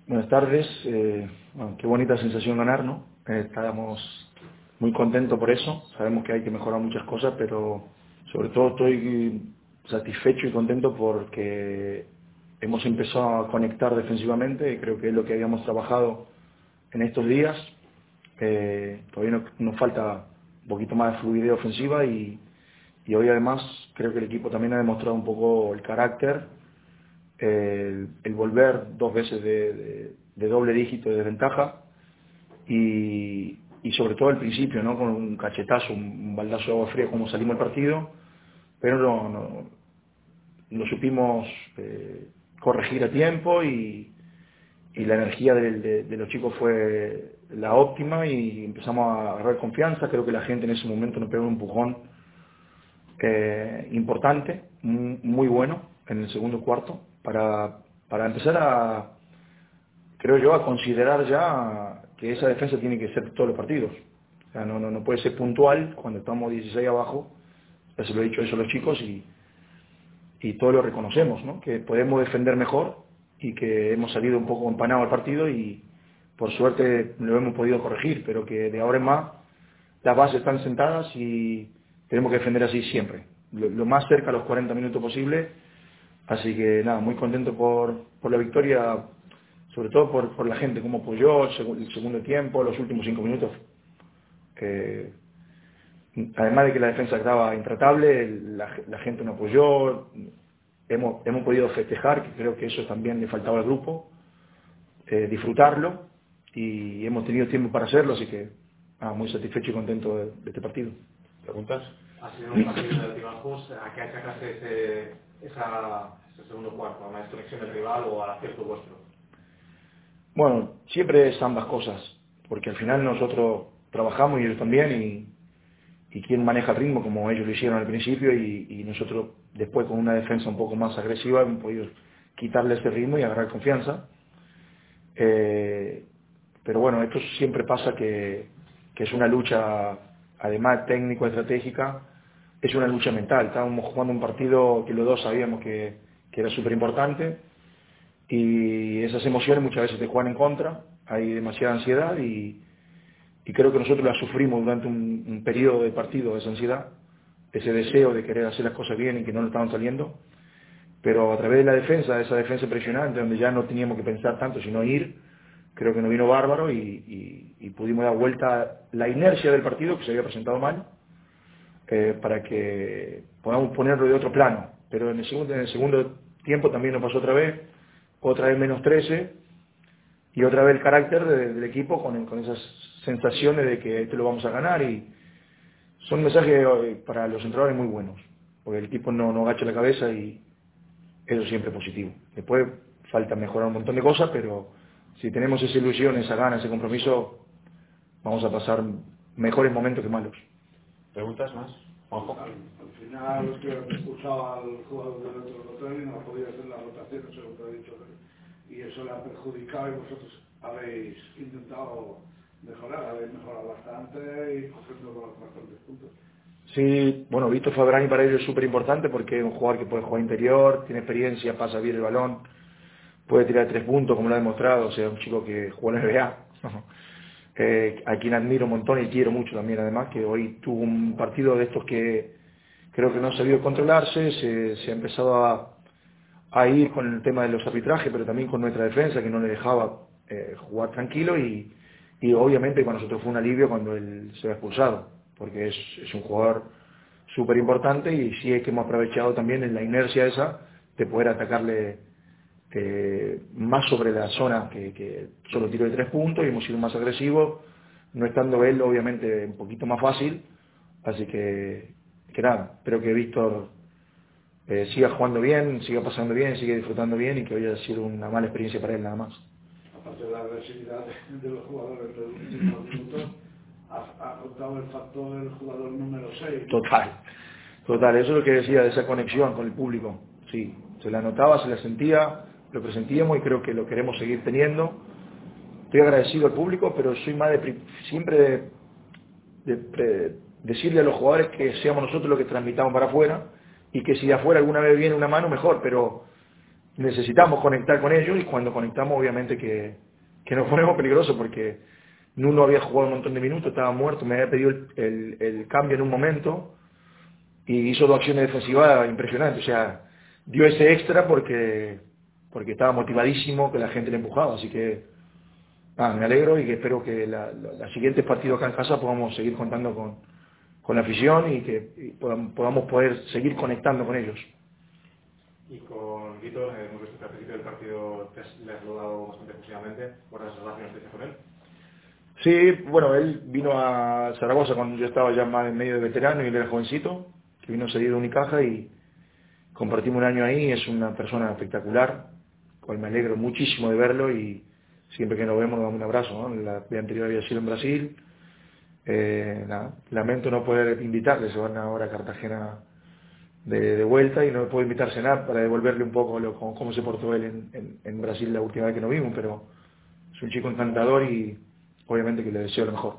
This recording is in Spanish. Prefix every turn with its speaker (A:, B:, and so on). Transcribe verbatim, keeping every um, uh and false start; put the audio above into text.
A: Buenas tardes. Eh, bueno, qué bonita sensación ganar, ¿no? Eh, estábamos muy contentos por eso. Sabemos que hay que mejorar muchas cosas, pero sobre todo estoy satisfecho y contento porque hemos empezado a conectar defensivamente y creo que es lo que habíamos trabajado en estos días. Eh, todavía no- nos falta un poquito más de fluidez ofensiva y, y hoy además creo que el equipo también ha demostrado un poco el carácter, el, el volver dos veces de, de- de doble dígito de desventaja y, y sobre todo al principio, ¿no? Con un cachetazo, un, un baldazo de agua fría como salimos del partido, pero no, no- lo supimos eh, corregir a tiempo y, y la energía de, de- de los chicos fue la óptima y empezamos a agarrar confianza. Creo que la gente en ese momento nos pegó un empujón eh, importante, muy, muy bueno en el segundo cuarto, para, para empezar a, creo yo, a considerar ya que esa defensa tiene que ser todos los partidos. O sea, no, no, no puede ser puntual cuando estamos dieciséis abajo, ya se lo he dicho eso a los chicos y, y todos lo reconocemos, ¿no? Que podemos defender mejor y que hemos salido un poco empanados al partido y por suerte lo hemos podido corregir, pero que de ahora en más las bases están sentadas y tenemos que defender así siempre, lo, lo más cerca a los cuarenta minutos posible. Así que nada, muy contento por, por la victoria, sobre todo por, por la gente, cómo apoyó el, segu- el segundo tiempo, los últimos cinco minutos. que Además de que la defensa estaba intratable, la, la gente nos apoyó, hemos, hemos podido festejar, que creo que eso también le faltaba al grupo, eh, disfrutarlo y hemos tenido tiempo para hacerlo, así que ah, muy satisfecho y contento de, de este partido.
B: ¿Preguntas? Ha sido un partido de altibajos. ¿A qué achacaste ese, esa, ese segundo cuarto? ¿A una desconexión del rival o al acierto vuestro?
A: Bueno, siempre es ambas cosas, porque al final nosotros trabajamos y ellos también, y, y quien maneja el ritmo como ellos lo hicieron al principio, y, y nosotros después con una defensa un poco más agresiva hemos podido quitarle ese ritmo y agarrar confianza. Eh, pero bueno, esto siempre pasa que, que es una lucha, además técnico-estratégica, es una lucha mental. Estábamos jugando un partido que los dos sabíamos que, que era súper importante, y esas emociones muchas veces te juegan en contra, hay demasiada ansiedad y, y creo que nosotros la sufrimos durante un, un periodo de partido, esa ansiedad, ese deseo de querer hacer las cosas bien y que no nos estaban saliendo, pero a través de la defensa, de esa defensa impresionante, donde ya no teníamos que pensar tanto sino ir, creo que nos vino bárbaro y, y- y pudimos dar vuelta la inercia del partido que se había presentado mal, eh, para que podamos ponerlo de otro plano. Pero en el segundo, en el segundo tiempo también nos pasó otra vez, otra vez menos trece, y otra vez el carácter de- del equipo con, con esas sensaciones de que esto lo vamos a ganar, y son mensajes eh, para los entrenadores muy buenos, porque el equipo no, no agacha la cabeza y eso siempre es positivo. Después falta mejorar un montón de cosas, pero si tenemos esa ilusión, esa gana, ese compromiso, vamos a pasar mejores momentos que malos.
B: ¿Preguntas más? Juanjo.
C: Al, al final creo que he escuchado al jugador del otro contrario y no ha podido hacer la rotación, según te he dicho, y eso le ha perjudicado y vosotros habéis intentado mejorar, habéis mejorado bastante y cogiendo bastantes puntos.
A: Sí, bueno, Víctor Fabrani para ellos es súper importante porque es un jugador que puede jugar interior, tiene experiencia, pasa bien el balón, puede tirar tres puntos como lo ha demostrado, o sea, un chico que juega en la N B A, eh, a quien admiro un montón y quiero mucho también, además, que hoy tuvo un partido de estos que creo que no ha sabido controlarse, se, se ha empezado a, a ir con el tema de los arbitrajes, pero también con nuestra defensa que no le dejaba eh, jugar tranquilo, y, y obviamente para nosotros fue un alivio cuando él se ha expulsado, porque es, es un jugador súper importante y sí es que hemos aprovechado también en la inercia esa de poder atacarle eh, más sobre la zona que, que solo tiro de tres puntos, y hemos sido más agresivos, no estando él obviamente un poquito más fácil, así que, que nada, espero que Víctor eh, siga jugando bien, siga pasando bien, siga disfrutando bien y que hoy haya sido una mala experiencia para él nada más.
C: Aparte de la agresividad de, de los jugadores de los últimos minutos, ha, ha contado el factor del jugador número seis, ¿no?
A: Total, total, eso es lo que decía de esa conexión con el público, sí, se la notaba, se la sentía, lo presentíamos y creo que lo queremos seguir teniendo. Estoy agradecido al público, pero soy más de pri- siempre de, de- de decirle a los jugadores que seamos nosotros los que transmitamos para afuera, y que si de afuera alguna vez viene una mano, mejor, pero necesitamos conectar con ellos y cuando conectamos obviamente que, que nos ponemos peligrosos porque Nuno había jugado un montón de minutos, estaba muerto, me había pedido el, el, el cambio en un momento y hizo dos acciones defensivas impresionantes, o sea, dio ese extra porque porque estaba motivadísimo, que la gente le empujaba, así que nada, me alegro y que espero que la, la, los siguientes partidos acá en casa podamos seguir contando con, con la afición y que y podamos, podamos poder seguir conectando con ellos.
B: Y con Víctor, eh, hemos visto que al principio del partido te has, le has logrado bastante positivamente, ¿guardas las relaciones que tienes con él?
A: Sí, bueno, él vino a Zaragoza cuando yo estaba ya más en medio de veterano y él era jovencito, que vino seguido de Unicaja y compartimos un año ahí, es una persona espectacular, cual me alegro muchísimo de verlo y siempre que nos vemos nos damos un abrazo, ¿no? La vida anterior había sido en Brasil, eh, nada, lamento no poder invitarle, se van ahora a Cartagena de, de vuelta y no puedo invitar a cenar para devolverle un poco lo, cómo, cómo se portó él en, en, en Brasil la última vez que nos vimos, pero es un chico encantador y obviamente que le deseo lo mejor.